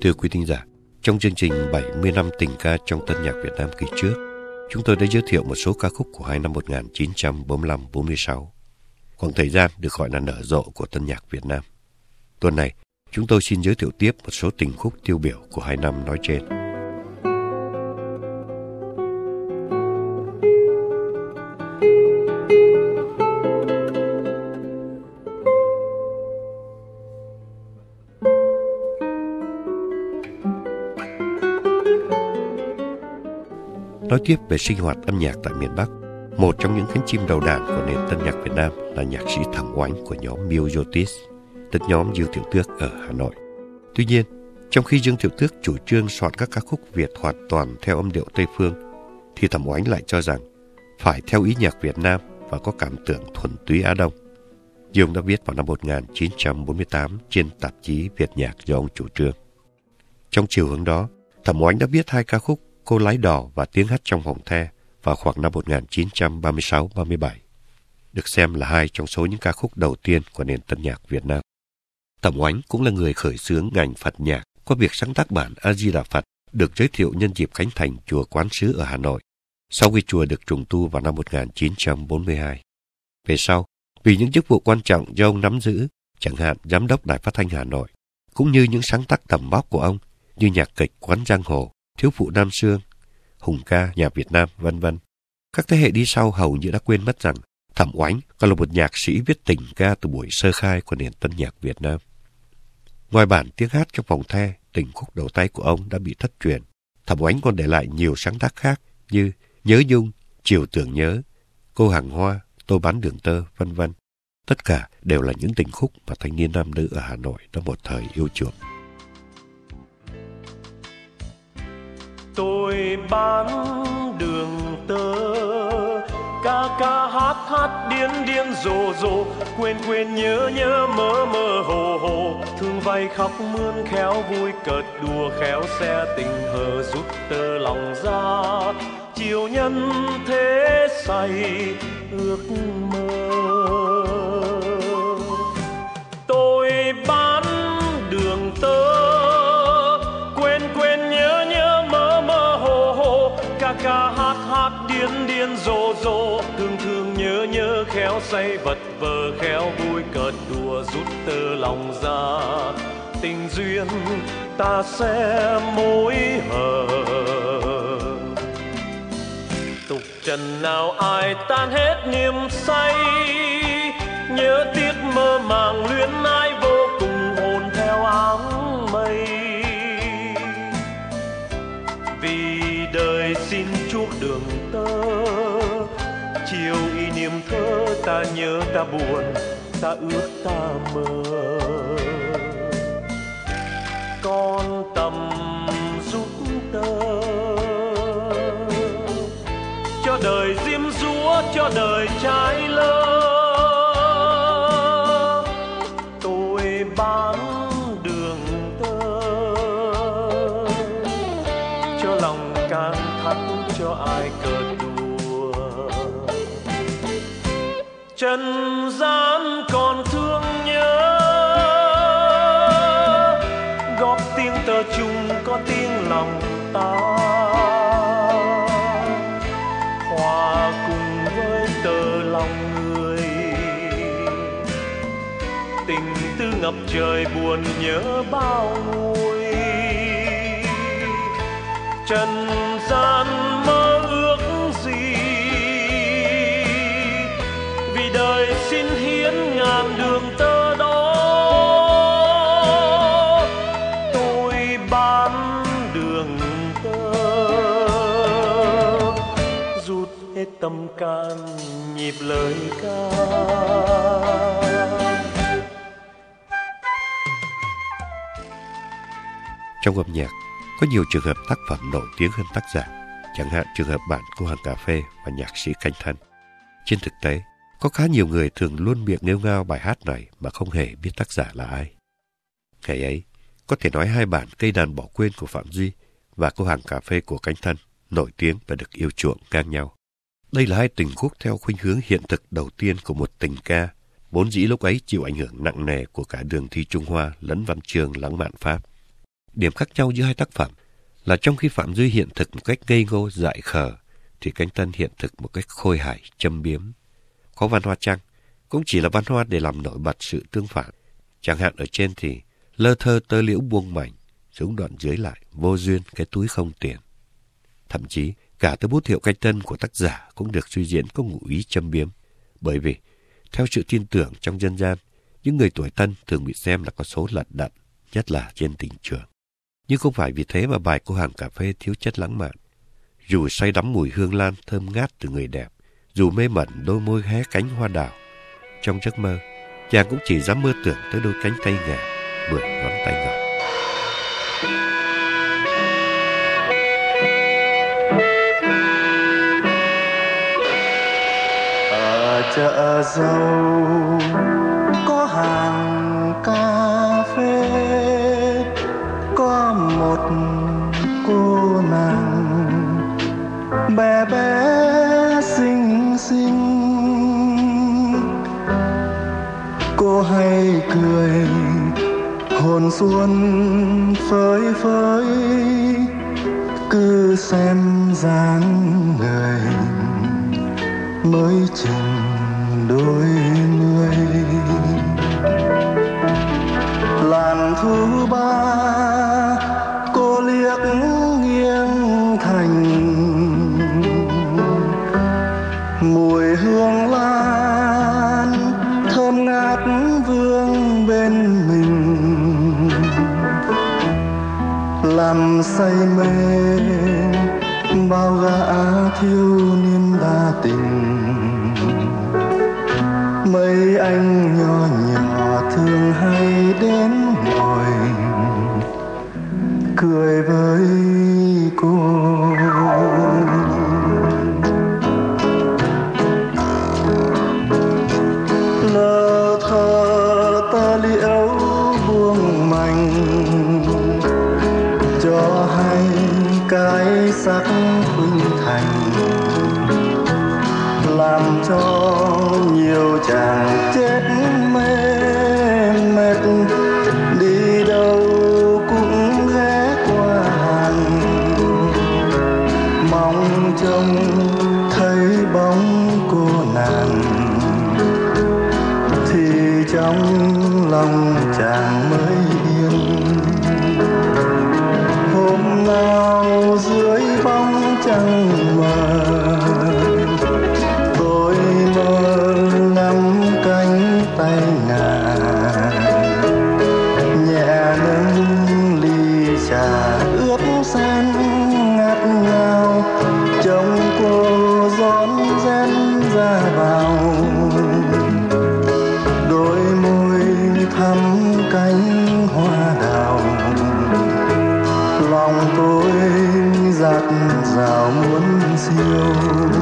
Thưa quý thính giả, trong chương trình 70 năm tình ca trong tân nhạc Việt Nam kỳ trước, chúng tôi đã giới thiệu một số ca khúc của hai năm 1945-46, khoảng thời gian được gọi là nở rộ của tân nhạc Việt Nam. Tuần này, chúng tôi xin giới thiệu tiếp một số tình khúc tiêu biểu của hai năm nói trên. Nói tiếp về sinh hoạt âm nhạc tại miền Bắc, một trong những cánh chim đầu đàn của nền tân nhạc Việt Nam là nhạc sĩ Thẩm Oánh của nhóm Myotis, tức nhóm Dương Thiệu Tước ở Hà Nội. Tuy nhiên, trong khi Dương Thiệu Tước chủ trương soạn các ca khúc Việt hoàn toàn theo âm điệu Tây phương, thì Thẩm Oánh lại cho rằng phải theo ý nhạc Việt Nam và có cảm tưởng thuần túy Á Đông. Như ông đã viết vào năm 1948 trên tạp chí Việt Nhạc do ông chủ trương. Trong chiều hướng đó, Thẩm Oánh đã viết hai ca khúc Cô Lái Đò và Tiếng Hát Trong Vòng The vào khoảng năm 1936-37, được xem là hai trong số những ca khúc đầu tiên của nền tân nhạc Việt Nam. Thẩm Oánh cũng là người khởi xướng ngành Phật nhạc qua việc sáng tác bản A Di Đà Phật, được giới thiệu nhân dịp khánh thành chùa Quán Sứ ở Hà Nội, sau khi chùa được trùng tu vào năm 1942. Về sau, vì những chức vụ quan trọng do ông nắm giữ, chẳng hạn Giám đốc Đài Phát thanh Hà Nội, cũng như những sáng tác tầm vóc của ông như nhạc kịch Quán Giang Hồ, Thiếu phụ Nam Xương, Hùng ca nhạc Việt Nam, vân vân, các thế hệ đi sau hầu như đã quên mất rằng Thẩm Oánh còn là một nhạc sĩ viết tình ca từ buổi sơ khai của nền tân nhạc Việt Nam. Ngoài bản Tiếng Hát Trong Vòng The, tình khúc đầu tay của ông đã bị thất truyền, Thẩm Oánh còn để lại nhiều sáng tác khác như Nhớ Nhung, Chiều Tưởng Nhớ, Cô Hàng Hoa, Tôi Bán Đường Tơ, vân vân. Tất cả đều là những tình khúc mà thanh niên nam nữ ở Hà Nội đã một thời yêu chuộng. Tôi bán đường tơ, ca ca hát hát điên điên rồ rồ, quên quên nhớ nhớ mơ mơ hồ hồ, thương vay khóc mướn khéo vui cợt đùa khéo xe tình hờ rút tơ lòng ra, chiều nhân thế say ước mơ. Tôi bán đường tơ, ca hát hát điên điên rồ rồ, thương thương nhớ nhớ khéo say vật vờ khéo vui cợt đùa rút tơ lòng ra, tình duyên ta sẽ mối hờ. Tục trần nào ai tan hết niềm say, nhớ tiếc mơ màng luyến ái vô cùng hồn theo áng mây. Vì đời xin chuốc đường tơ, chiều y niệm thơ, ta nhớ ta buồn, ta ước ta mơ. Con tầm giúp tơ, cho đời diêm dúa, cho đời trái lơ. Tôi bán đường tơ, cho lòng can thắt, cho ai cợt đùa. Trần gian còn thương nhớ, góp tiếng tơ chung có tiếng lòng ta, hòa cùng với tơ lòng người. Tình tư ngập trời buồn nhớ bao nguôi, trần gian mơ ước gì, vì đời xin hiến ngàn đường tơ đó. Tôi bán đường tơ, rút hết tâm can nhịp lời ca. Trong âm nhạc, có nhiều trường hợp tác phẩm nổi tiếng hơn tác giả, chẳng hạn trường hợp bản Cô Hàng Cà Phê và nhạc sĩ Canh Thân. Trên thực tế, có khá nhiều người thường luôn miệng nghêu ngao bài hát này mà không hề biết tác giả là ai. Ngày ấy, có thể nói hai bản Cây Đàn Bỏ Quên của Phạm Duy và Cô Hàng Cà Phê của Canh Thân nổi tiếng và được yêu chuộng ngang nhau. Đây là hai tình khúc theo khuynh hướng hiện thực đầu tiên của một tình ca, vốn dĩ lúc ấy chịu ảnh hưởng nặng nề của cả đường thi Trung Hoa lẫn văn chương lãng mạn Pháp. Điểm khác nhau giữa hai tác phẩm là trong khi Phạm Duy hiện thực một cách ngây ngô dại khờ, thì Cánh Tân hiện thực một cách khôi hài châm biếm. Có văn hoa chăng cũng chỉ là văn hoa để làm nổi bật sự tương phản. Chẳng hạn ở trên thì lơ thơ tơ liễu buông mảnh, xuống đoạn dưới lại vô duyên cái túi không tiền. Thậm chí cả tới bút hiệu Cánh Tân của tác giả cũng được suy diễn có ngụ ý châm biếm. Bởi vì theo sự tin tưởng trong dân gian, những người tuổi tân thường bị xem là có số lận đận, nhất là trên tình trường. Nhưng không phải vì thế mà bài Cô hàng cà phê thiếu chất lãng mạn. Dù say đắm mùi hương lan thơm ngát từ người đẹp, dù mê mẩn đôi môi hé cánh hoa đào, trong giấc mơ, chàng cũng chỉ dám mơ tưởng tới đôi cánh tay ngà, 10 ngón tay ngọc. Ở chợ dâu có hàng cà phê, có một cô nàng bé bé xinh xinh. Cô hay cười hồn xuân phơi phới, cứ xem dáng người mới chừng đôi mươi. Làn thu ba cô liếc nghiêng thành, mùi hương lan thơm ngát vương bên mình, làm say mê bao gã thiếu niên đa tình. Mấy anh nhỏ nhỏ thường hay đến ngồi cười với cô. Lơ thơ tơ liễu buông mảnh, cho hay cái sắc khuynh thành, làm cho nhiều chàng chết mê mệt, đi đâu cũng ghé qua hàng, mong trông thấy bóng cô nàng, thì trong lòng chàng mới yên. Hôm nào dưới bóng trăng mờ, tôi mơ ngắm cánh tay nàng, nhẹ nâng ly trà ướp sen ngát ngào, trông cô rón rén ra vào, đôi môi thắm cánh hoa đào. Lòng tôi dạt dào muốn siêu.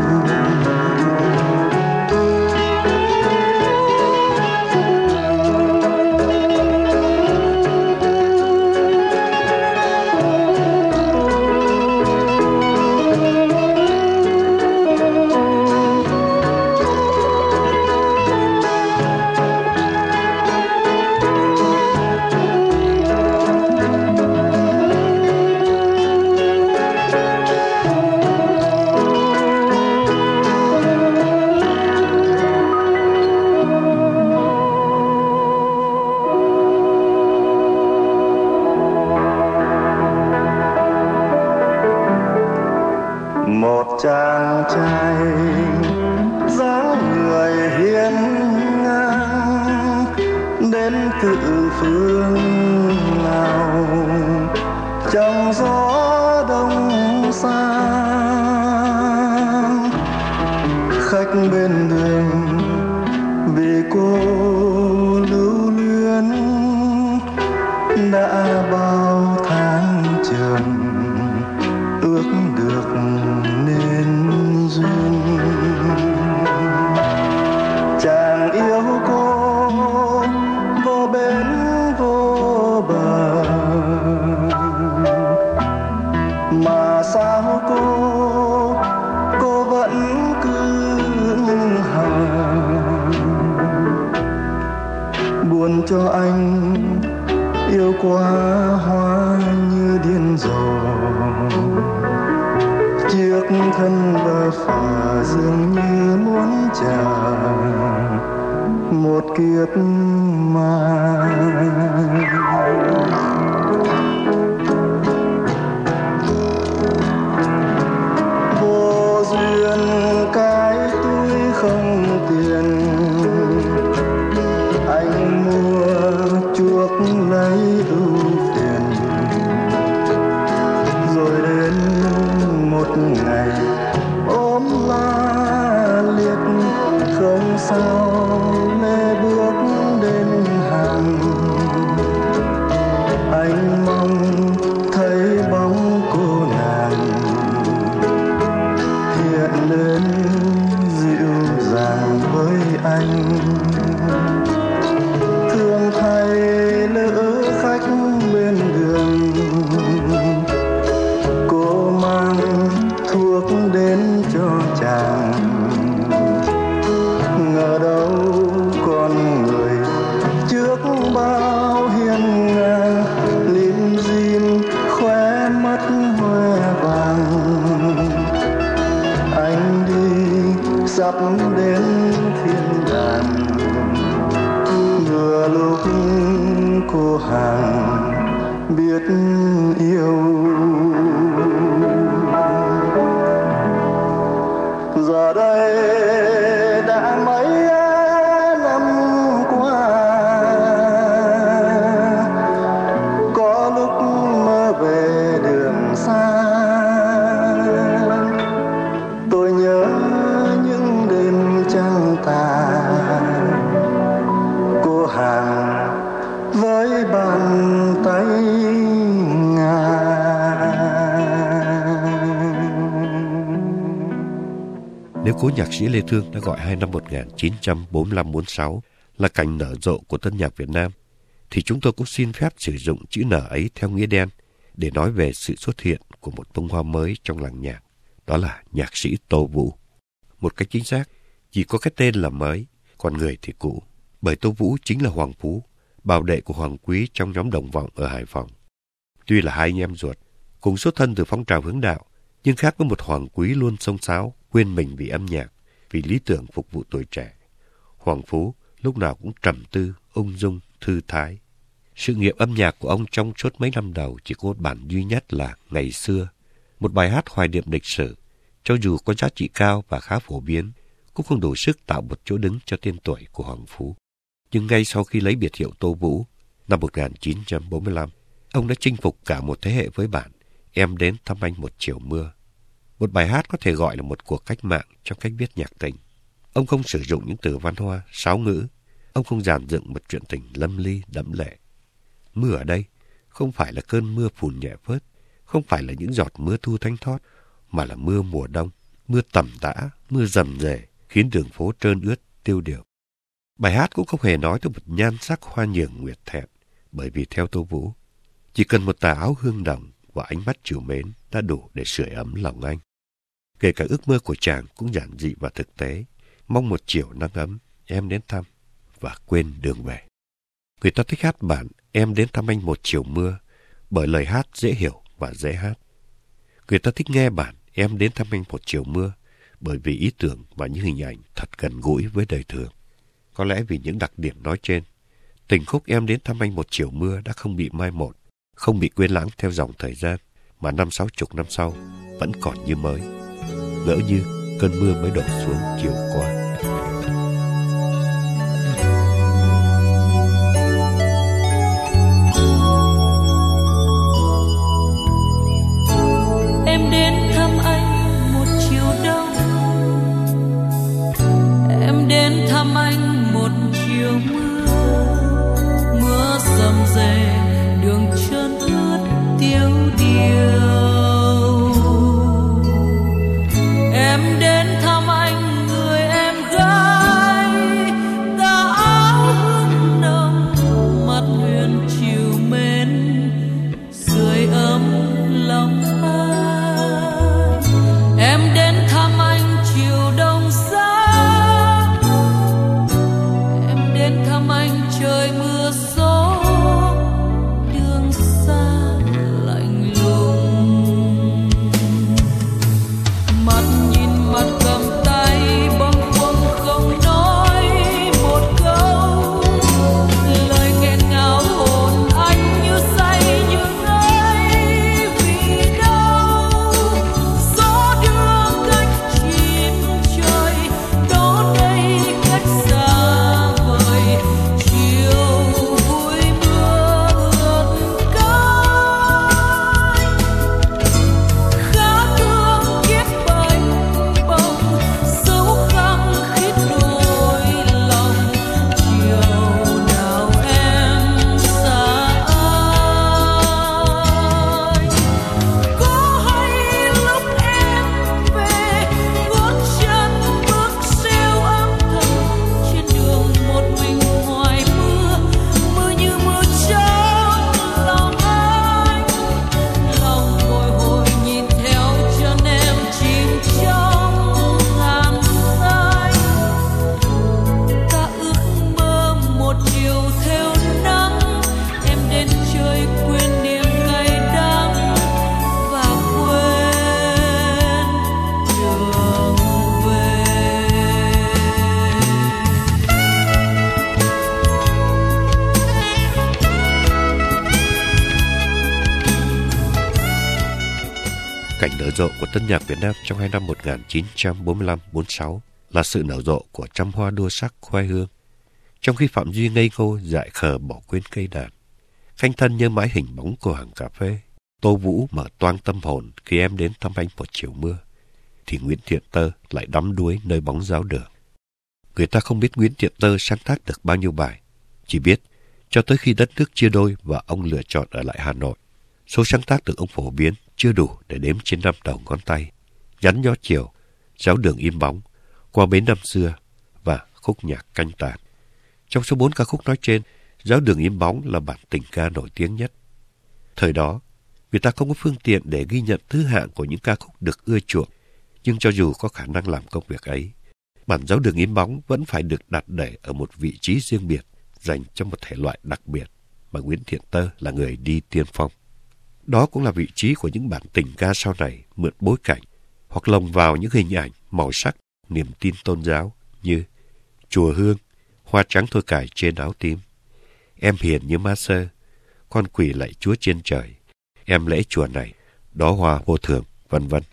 Một chàng trai dáng người hiên ngang, đến từ phương nào trong gió đông sang. Khách bên đường vì cô lưu luyến, đã bao tháng trường ước được nên duyên. Chàng yêu cô vô bến vô bờ, một kiếp mà vô duyên cái túi không tiền, anh mua chuốc lấy ưu phiền, rồi đến một ngày ốm la liệt không sao lê bước đến hàng. Anh mong thấy bóng cô nàng hiện lên dịu dàng với anh. Thương thay lữ khách bên đường, cô mang thuốc đến cho chàng. Ngờ đâu con người trước bao hiên ngang, lim dim khóe mắt hoe vàng. Anh đi sắp đến thiên đàng, vừa lúc cô hàng biết yêu. Giờ đây đã mấy năm qua, có lúc mơ về đường xa. Tôi nhớ những đêm trăng tà, cô hàng với bàn tay ngà. Nếu cố nhạc sĩ Lê Thương đã gọi hai năm 1945-46 là cành nở rộ của tân nhạc Việt Nam, thì chúng tôi cũng xin phép sử dụng chữ nở ấy theo nghĩa đen để nói về sự xuất hiện của một bông hoa mới trong làng nhạc, đó là nhạc sĩ Tô Vũ. Một cách chính xác, chỉ có cái tên là mới, còn người thì cũ, bởi Tô Vũ chính là Hoàng Phú, bảo đệ của Hoàng Quý trong nhóm Đồng Vọng ở Hải Phòng. Tuy là hai anh em ruột, cùng xuất thân từ phong trào hướng đạo, nhưng khác với một Hoàng Quý luôn xông xáo, quên mình vì âm nhạc, vì lý tưởng phục vụ tuổi trẻ. Hoàng Phú lúc nào cũng trầm tư, ung dung, thư thái. Sự nghiệp âm nhạc của ông trong suốt mấy năm đầu chỉ có một bản duy nhất là Ngày Xưa, một bài hát hoài niệm lịch sử, cho dù có giá trị cao và khá phổ biến, cũng không đủ sức tạo một chỗ đứng cho tên tuổi của Hoàng Phú. Nhưng ngay sau khi lấy biệt hiệu Tô Vũ, năm 1945, ông đã chinh phục cả một thế hệ với bản Em Đến Thăm Anh Một Chiều Mưa. Một bài hát có thể gọi là một cuộc cách mạng trong cách viết nhạc tình. Ông không sử dụng những từ văn hoa, sáo ngữ. Ông không dàn dựng một chuyện tình lâm ly đẫm lệ. Mưa ở đây không phải là cơn mưa phùn nhẹ phớt, không phải là những giọt mưa thu thanh thót, mà là mưa mùa đông, mưa tầm tã, mưa rầm rề, khiến đường phố trơn ướt, tiêu điều. Bài hát cũng không hề nói tới một nhan sắc hoa nhường nguyệt thẹn, bởi vì theo Tô Vũ, chỉ cần một tà áo hương đồng và ánh mắt trìu mến đã đủ để sưởi ấm lòng anh. Kể cả ước mơ của chàng cũng giản dị và thực tế, mong một chiều nắng ấm, em đến thăm và quên đường về. Người ta thích hát bản Em Đến Thăm Anh Một Chiều Mưa bởi lời hát dễ hiểu và dễ hát. Người ta thích nghe bản Em Đến Thăm Anh Một Chiều Mưa bởi vì ý tưởng và những hình ảnh thật gần gũi với đời thường. Có lẽ vì những đặc điểm nói trên, tình khúc Em Đến Thăm Anh Một Chiều Mưa đã không bị mai một, không bị quên lãng theo dòng thời gian, mà 50-60 năm sau vẫn còn như mới, ngỡ như cơn mưa mới đổ xuống chiều qua. Em đến thăm anh một chiều đông, em đến thăm anh một chiều mưa, mưa rầm rề đường trơn ướt tiêu điều. Em đến thăm anh người em gái, tà áo hương nồng, mặt huyền chiều mến, sưởi ấm lòng anh. Em đến thăm anh chiều đông giá, em đến thăm anh trời mưa gió, đường xa lạnh lùng. rộ của tân nhạc Việt Nam trong hai năm 1945-46 là sự nở rộ của trăm hoa đua sắc khoai hương. Trong khi Phạm Duy ngây ngô dại khờ bỏ quên cây đàn, Khanh Thân nhớ mãi hình bóng của hàng cà phê, Tô Vũ mở toang tâm hồn khi em đến thăm anh một chiều mưa, thì Nguyễn Thiện Tơ lại đắm đuối nơi bóng giáo đường. Người ta không biết Nguyễn Thiện Tơ sáng tác được bao nhiêu bài, chỉ biết cho tới khi đất nước chia đôi và ông lựa chọn ở lại Hà Nội, số sáng tác được ông phổ biến chưa đủ để đếm trên 5 đầu ngón tay. Nhắn gió chiều, giáo đường im bóng, qua bến năm xưa và khúc nhạc canh tàn. Trong số 4 ca khúc nói trên, giáo đường im bóng là bản tình ca nổi tiếng nhất. Thời đó, người ta không có phương tiện để ghi nhận thứ hạng của những ca khúc được ưa chuộng, nhưng cho dù có khả năng làm công việc ấy, bản giáo đường im bóng vẫn phải được đặt để ở một vị trí riêng biệt, dành cho một thể loại đặc biệt mà Nguyễn Thiện Tơ là người đi tiên phong. Đó cũng là vị trí của những bản tình ca sau này mượn bối cảnh hoặc lồng vào những hình ảnh, màu sắc, niềm tin tôn giáo như Chùa Hương, Hoa trắng thôi cài trên áo tím, Em hiền như ma sơ, Con quỷ lạy Chúa trên trời, Em lễ chùa này, Đó hoa vô thường, vân vân.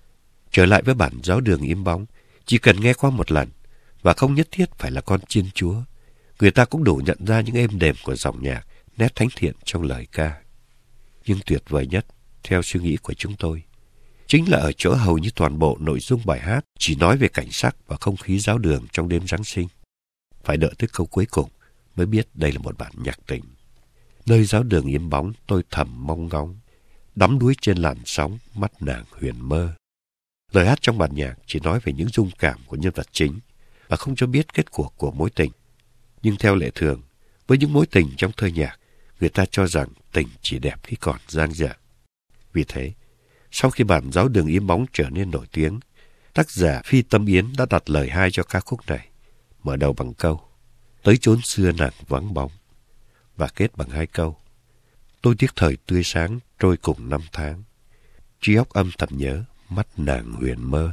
Trở lại với bản giáo đường im bóng, chỉ cần nghe qua một lần và không nhất thiết phải là con chiên Chúa, người ta cũng đủ nhận ra những êm đềm của dòng nhạc, nét thánh thiện trong lời ca. Nhưng tuyệt vời nhất, theo suy nghĩ của chúng tôi, chính là ở chỗ hầu như toàn bộ nội dung bài hát chỉ nói về cảnh sắc và không khí giáo đường trong đêm Giáng sinh. Phải đợi tới câu cuối cùng mới biết đây là một bản nhạc tình. Nơi giáo đường im bóng tôi thầm mong ngóng, đắm đuối trên làn sóng mắt nàng huyền mơ. Lời hát trong bản nhạc chỉ nói về những rung cảm của nhân vật chính và không cho biết kết cuộc của mối tình. Nhưng theo lệ thường, với những mối tình trong thơ nhạc, người ta cho rằng tình chỉ đẹp khi còn dang dở. Vì thế, sau khi bản giáo đường im bóng trở nên nổi tiếng, tác giả Phi Tâm Yến đã đặt lời hai cho ca khúc này, mở đầu bằng câu Tới chốn xưa nàng vắng bóng, và kết bằng 2 câu Tôi tiếc thời tươi sáng trôi cùng năm tháng, trí óc âm thầm nhớ mắt nàng huyền mơ.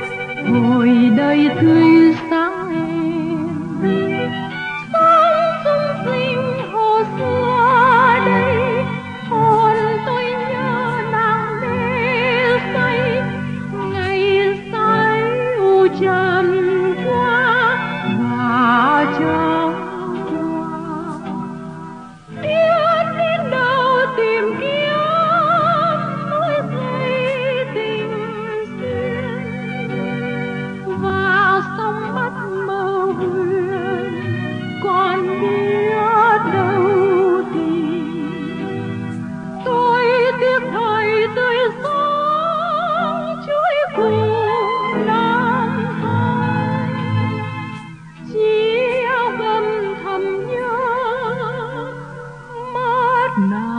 đời tươi sáng em, sáng nào